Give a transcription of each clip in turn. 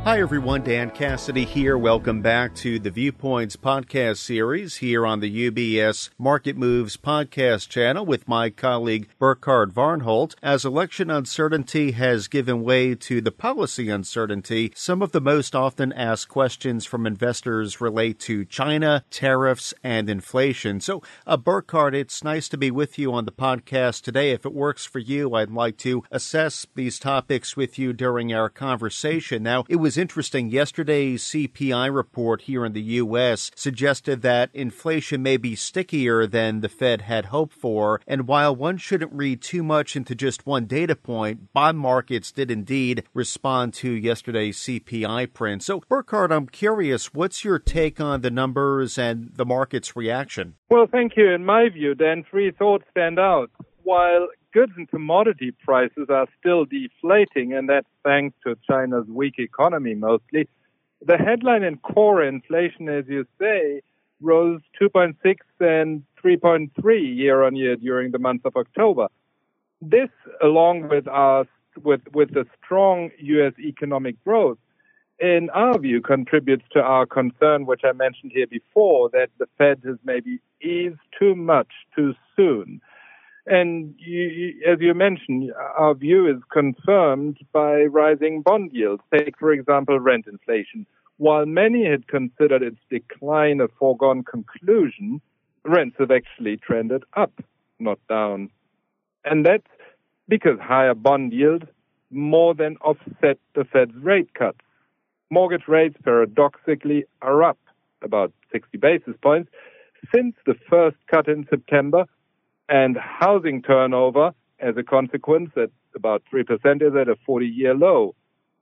Hi everyone, Dan Cassidy here. Welcome back to the Viewpoints podcast series here on the UBS Market Moves podcast channel with my colleague Burkhard Varnholt. As election uncertainty has given way to the policy uncertainty, some of the most often asked questions from investors relate to China, tariffs, and inflation. So, Burkhard, it's nice to be with you on the podcast today. If it works for you, I'd like to assess these topics with you during our conversation. Now, it was interesting. Yesterday's CPI report here in the U.S. suggested that inflation may be stickier than the Fed had hoped for. And while one shouldn't read too much into just one data point, bond markets did indeed respond to yesterday's CPI print. So, Burkhard, I'm curious, what's your take on the numbers and the market's reaction? Well, thank you. In my view, then, three thoughts stand out. While goods and commodity prices are still deflating, and that's thanks to China's weak economy mostly, the headline in core inflation, as you say, rose 2.6 and 3.3 year-on-year during the month of October. This, along with the strong U.S. economic growth, in our view, contributes to our concern, which I mentioned here before, that the Fed has maybe eased too much too soon. And as you mentioned, our view is confirmed by rising bond yields. Take, for example, rent inflation. While many had considered its decline a foregone conclusion, rents have actually trended up, not down. And that's because higher bond yields more than offset the Fed's rate cuts. Mortgage rates, paradoxically, are up about 60 basis points since the first cut in September, and housing turnover, as a consequence, at about 3%, is at a 40-year low.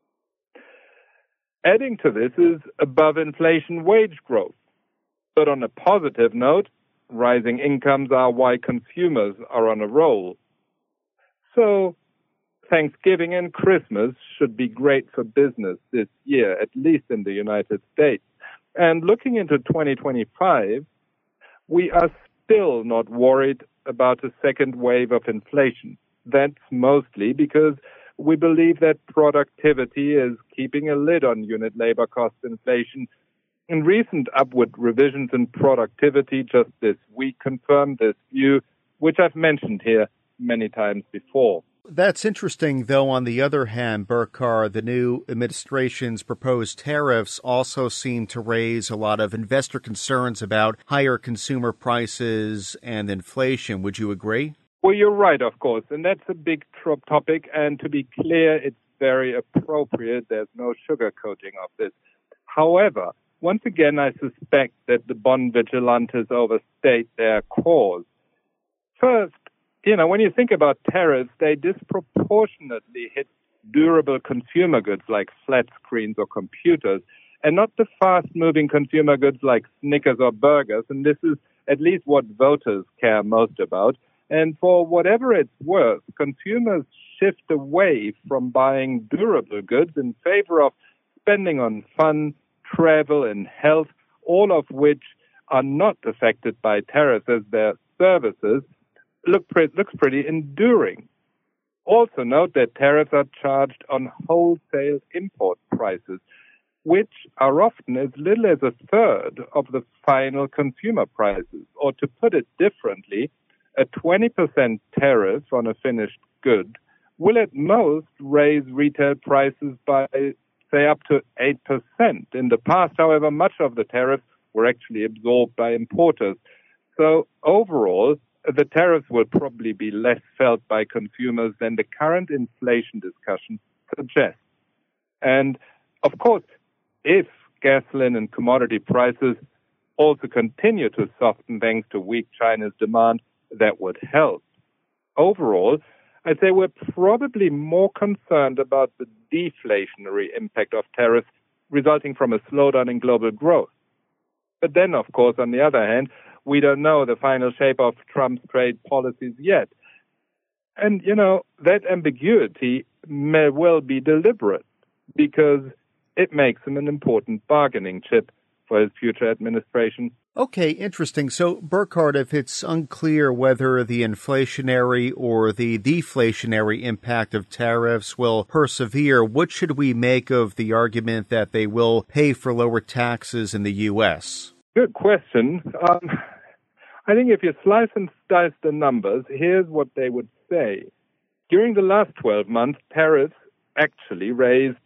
Adding to this is above-inflation wage growth. But on a positive note, rising incomes are why consumers are on a roll. So, Thanksgiving and Christmas should be great for business this year, at least in the United States. And looking into 2025, we are still not worried about a second wave of inflation. That's mostly because we believe that productivity is keeping a lid on unit labor cost inflation. And recent upward revisions in productivity just this week confirm this view, which I've mentioned here many times before. That's interesting, though. On the other hand, Burkhard, the new administration's proposed tariffs also seem to raise a lot of investor concerns about higher consumer prices and inflation. Would you agree? Well, you're right, of course, and that's a big topic, and to be clear, it's very appropriate. There's no sugarcoating of this. However, once again, I suspect that the bond vigilantes overstate their cause. First, when you think about tariffs, they disproportionately hit durable consumer goods like flat screens or computers, and not the fast-moving consumer goods like Snickers or burgers, and this is at least what voters care most about. And for whatever it's worth, consumers shift away from buying durable goods in favor of spending on fun, travel, and health, all of which are not affected by tariffs as their services looks pretty enduring. Also note that tariffs are charged on wholesale import prices, which are often as little as a third of the final consumer prices. Or to put it differently, a 20% tariff on a finished good will at most raise retail prices by, say, up to 8%. In the past, however, much of the tariffs were actually absorbed by importers. So overall, the tariffs will probably be less felt by consumers than the current inflation discussion suggests. And, of course, if gasoline and commodity prices also continue to soften thanks to weak China's demand, that would help. Overall, I'd say we're probably more concerned about the deflationary impact of tariffs resulting from a slowdown in global growth. But then, of course, on the other hand, we don't know the final shape of Trump's trade policies yet. And, that ambiguity may well be deliberate because it makes him an important bargaining chip for his future administration. Okay, interesting. So, Burkhard, if it's unclear whether the inflationary or the deflationary impact of tariffs will persevere, what should we make of the argument that they will pay for lower taxes in the U.S.? Good question. I think if you slice and dice the numbers, here's what they would say. During the last 12 months, tariffs actually raised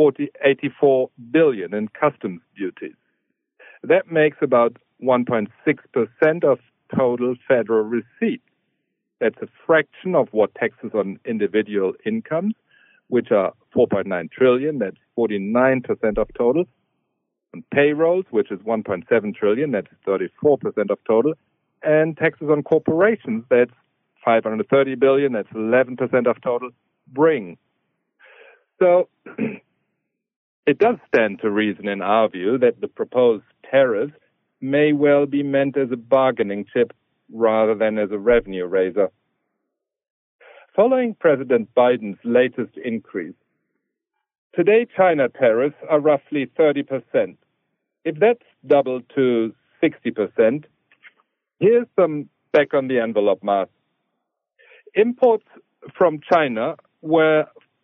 $84 billion in customs duties. That makes about 1.6% of total federal receipts. That's a fraction of what taxes on individual incomes, which are $4.9 trillion, that's 49% of total. On payrolls, which is $1.7 trillion, that's 34% of total. And taxes on corporations, that's $530 billion, that's 11% of total, bring. So it does stand to reason, in our view, that the proposed tariffs may well be meant as a bargaining chip rather than as a revenue raiser. Following President Biden's latest increase, today China tariffs are roughly 30%. If that's doubled to 60%, here's some back-on-the-envelope math. Imports from China were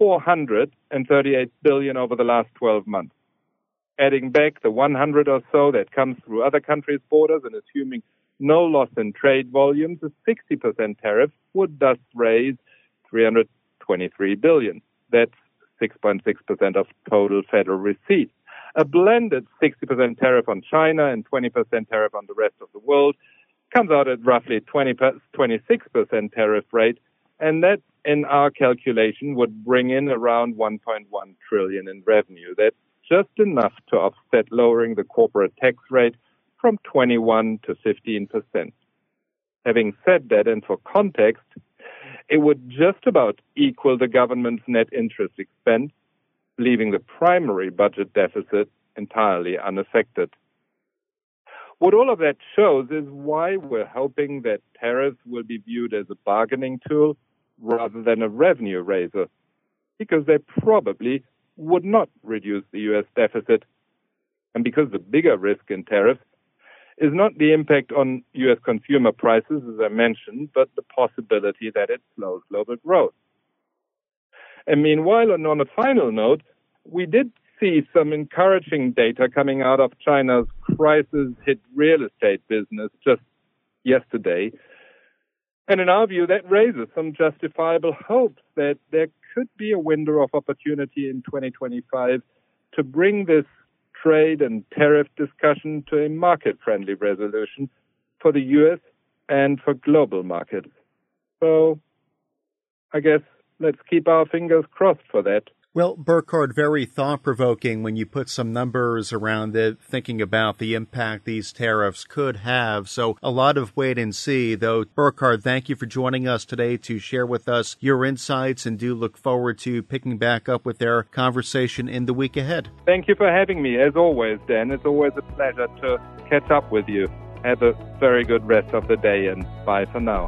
$438 billion over the last 12 months. Adding back the 100 or so that comes through other countries' borders and assuming no loss in trade volumes, a 60% tariff would thus raise $323 billion. That's 6.6% of total federal receipts. A blended 60% tariff on China and 20% tariff on the rest of the world comes out at roughly 26% tariff rate, and that, in our calculation, would bring in around $1.1 trillion in revenue. That's just enough to offset lowering the corporate tax rate from 21 to 15%. Having said that, and for context, it would just about equal the government's net interest expense, leaving the primary budget deficit entirely unaffected. What all of that shows is why we're hoping that tariffs will be viewed as a bargaining tool rather than a revenue raiser, because they probably would not reduce the U.S. deficit, and because the bigger risk in tariffs is not the impact on U.S. consumer prices, as I mentioned, but the possibility that it slows global growth. And meanwhile, and on a final note, we did see some encouraging data coming out of China's crisis-hit real estate business just yesterday. And in our view, that raises some justifiable hopes that there could be a window of opportunity in 2025 to bring this trade and tariff discussion to a market-friendly resolution for the U.S. and for global markets. So I guess let's keep our fingers crossed for that. Well, Burkhard, very thought-provoking when you put some numbers around it, thinking about the impact these tariffs could have. So a lot of wait and see, though. Burkhard, thank you for joining us today to share with us your insights, and do look forward to picking back up with our conversation in the week ahead. Thank you for having me. As always, Dan, it's always a pleasure to catch up with you. Have a very good rest of the day, and bye for now.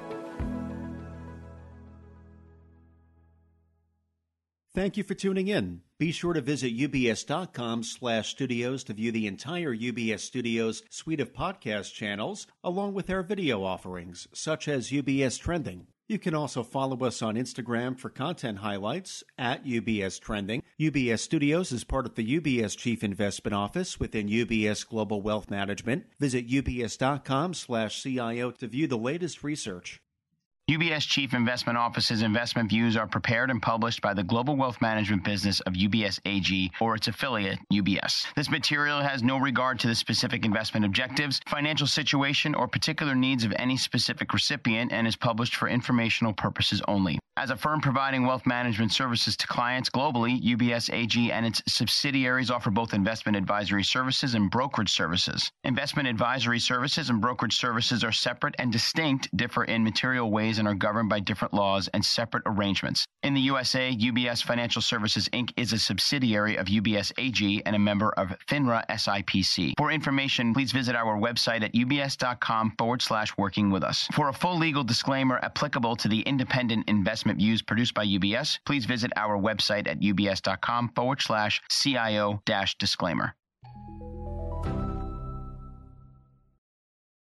Thank you for tuning in. Be sure to visit ubs.com/studios to view the entire UBS Studios suite of podcast channels, along with our video offerings, such as UBS Trending. You can also follow us on Instagram for content highlights at UBS Trending. UBS Studios is part of the UBS Chief Investment Office within UBS Global Wealth Management. Visit ubs.com/CIO to view the latest research. UBS Chief Investment Office's investment views are prepared and published by the global wealth management business of UBS AG or its affiliate, UBS. This material has no regard to the specific investment objectives, financial situation, or particular needs of any specific recipient and is published for informational purposes only. As a firm providing wealth management services to clients globally, UBS AG and its subsidiaries offer both investment advisory services and brokerage services. Investment advisory services and brokerage services are separate and distinct, differ in material ways, and are governed by different laws and separate arrangements. In the USA, UBS Financial Services, Inc. is a subsidiary of UBS AG and a member of FINRA SIPC. For information, please visit our website at ubs.com/working with us. For a full legal disclaimer applicable to the independent investment views produced by UBS, please visit our website at ubs.com/CIO-disclaimer.